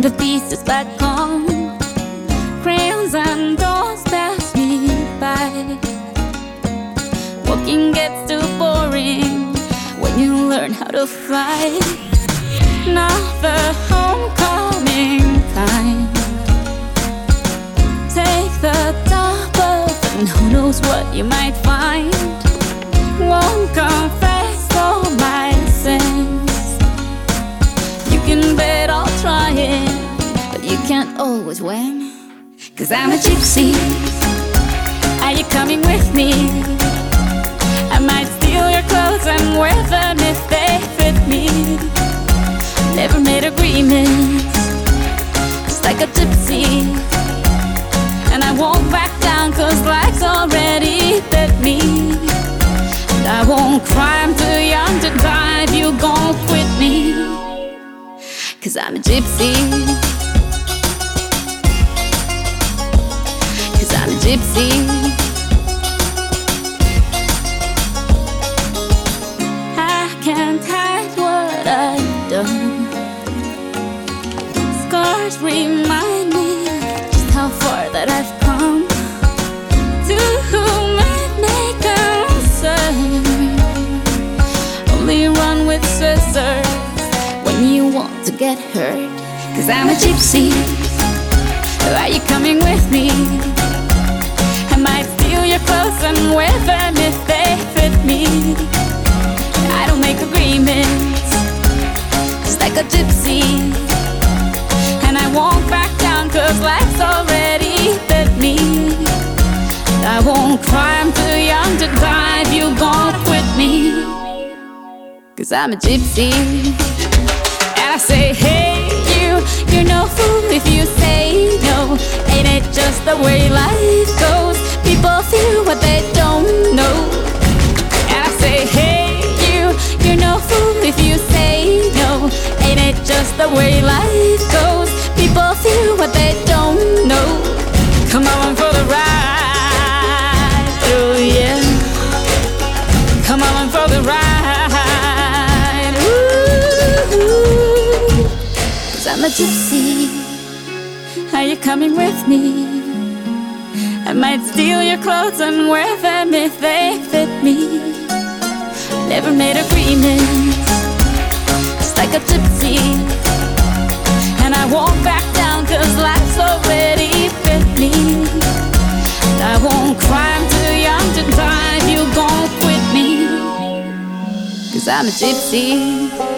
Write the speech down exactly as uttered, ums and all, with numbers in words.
the pieces back home. Crayons and doors pass me by. Walking gets too boring when you learn how to fly. Now the homecoming kind. Take the double, and who knows what you might find. Won't confess all my sins. You can bet I'll try it, but you can't always win. 'Cause I'm a gypsy. Are you coming with me? I might steal your clothes and wear them if they fit me. Never made agreements, just like a gypsy. And I won't back down 'cause life's already bit me. And I won't cry, I'm too young to die if you gon' quit me. 'Cause I'm a gypsy. 'Cause I'm a gypsy. I can't hide what I've done. Scars remind me just how far that I've come. To whom it may concern, only run with scissors when you want to get hurt. 'Cause I'm a gypsy. Are you coming with me? I might steal your clothes and wear them if they fit me. I don't make agreements, just like a gypsy. And I won't back down 'cause life's already bit me. And I won't cry, I'm too young to die if you gon' quit me. 'Cause I'm a gypsy. And I say, hey you, you're no fool if you say no. Ain't it just the way life goes? People feel what they don't know. And I say, hey you, you're no fool if you say no. Ain't it just the way life goes? People feel what they don't know. Come on for the ride, oh yeah. Come on for the ride, ooh. 'Cause I'm a gypsy. Are you coming with me? I might steal your clothes and wear them if they fit me. Never made agreements, just like a gypsy. And I won't back down 'cause life's already bit me. And I won't cry, I'm too young to die if you gon' quit me. 'Cause I'm a gypsy.